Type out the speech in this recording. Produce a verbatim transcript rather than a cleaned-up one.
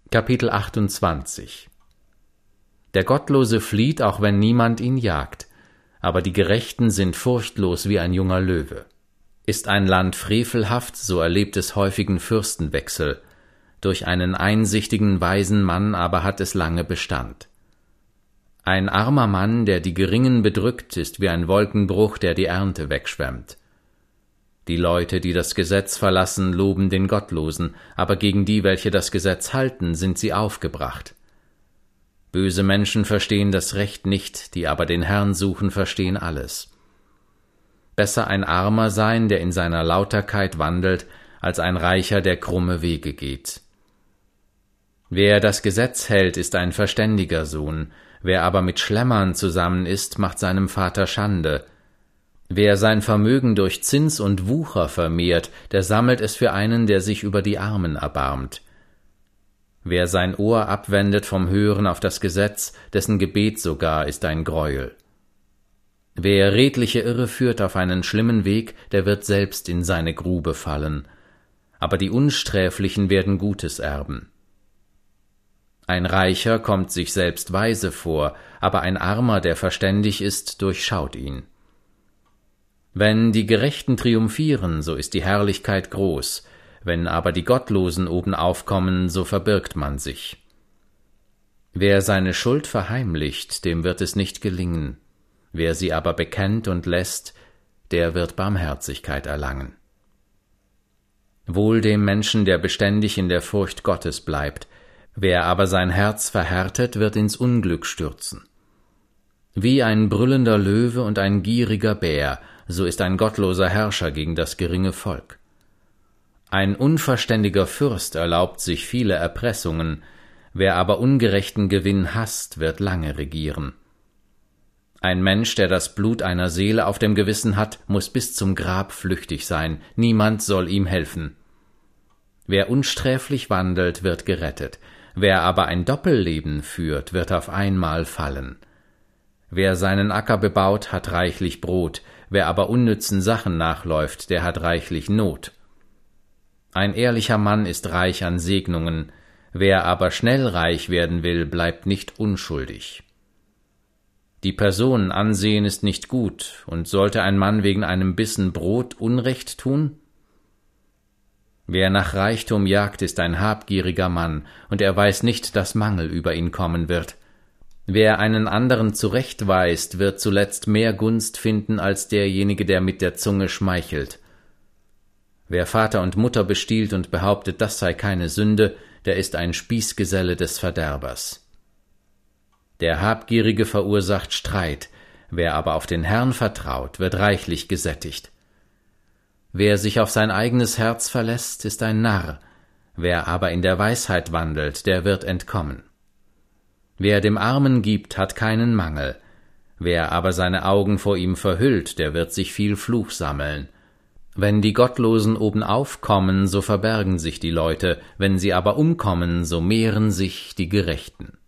Kapitel achtundzwanzig. Der Gottlose flieht, auch wenn niemand ihn jagt, aber die Gerechten sind furchtlos wie ein junger Löwe. Ist ein Land frevelhaft, so erlebt es häufigen Fürstenwechsel, durch einen einsichtigen, weisen Mann aber hat es lange Bestand. Ein armer Mann, der die Geringen bedrückt, ist wie ein Wolkenbruch, der die Ernte wegschwemmt. Die Leute, die das Gesetz verlassen, loben den Gottlosen, aber gegen die, welche das Gesetz halten, sind sie aufgebracht. Böse Menschen verstehen das Recht nicht, die aber den Herrn suchen, verstehen alles. Besser ein Armer sein, der in seiner Lauterkeit wandelt, als ein Reicher, der krumme Wege geht. Wer das Gesetz hält, ist ein verständiger Sohn, wer aber mit Schlemmern zusammen ist, macht seinem Vater Schande. Wer sein Vermögen durch Zins und Wucher vermehrt, der sammelt es für einen, der sich über die Armen erbarmt. Wer sein Ohr abwendet vom Hören auf das Gesetz, dessen Gebet sogar ist ein Greuel. Wer redliche Irre führt auf einen schlimmen Weg, der wird selbst in seine Grube fallen. Aber die Unsträflichen werden Gutes erben. Ein Reicher kommt sich selbst weise vor, aber ein Armer, der verständig ist, durchschaut ihn. Wenn die Gerechten triumphieren, so ist die Herrlichkeit groß, wenn aber die Gottlosen oben aufkommen, so verbirgt man sich. Wer seine Schuld verheimlicht, dem wird es nicht gelingen, wer sie aber bekennt und lässt, der wird Barmherzigkeit erlangen. Wohl dem Menschen, der beständig in der Furcht Gottes bleibt, wer aber sein Herz verhärtet, wird ins Unglück stürzen. Wie ein brüllender Löwe und ein gieriger Bär, so ist ein gottloser Herrscher gegen das geringe Volk. Ein unverständiger Fürst erlaubt sich viele Erpressungen, wer aber ungerechten Gewinn hasst, wird lange regieren. Ein Mensch, der das Blut einer Seele auf dem Gewissen hat, muß bis zum Grab flüchtig sein, niemand soll ihm helfen. Wer unsträflich wandelt, wird gerettet, wer aber ein Doppelleben führt, wird auf einmal fallen. Wer seinen Acker bebaut, hat reichlich Brot, wer aber unnützen Sachen nachläuft, der hat reichlich Not. Ein ehrlicher Mann ist reich an Segnungen, wer aber schnell reich werden will, bleibt nicht unschuldig. Die Person ansehen ist nicht gut, und sollte ein Mann wegen einem Bissen Brot Unrecht tun? Wer nach Reichtum jagt, ist ein habgieriger Mann, und er weiß nicht, dass Mangel über ihn kommen wird. Wer einen anderen zurechtweist, wird zuletzt mehr Gunst finden als derjenige, der mit der Zunge schmeichelt. Wer Vater und Mutter bestiehlt und behauptet, das sei keine Sünde, der ist ein Spießgeselle des Verderbers. Der Habgierige verursacht Streit, wer aber auf den Herrn vertraut, wird reichlich gesättigt. Wer sich auf sein eigenes Herz verlässt, ist ein Narr, wer aber in der Weisheit wandelt, der wird entkommen. Wer dem Armen gibt, hat keinen Mangel, wer aber seine Augen vor ihm verhüllt, der wird sich viel Fluch sammeln. Wenn die Gottlosen obenauf kommen, so verbergen sich die Leute, wenn sie aber umkommen, so mehren sich die Gerechten.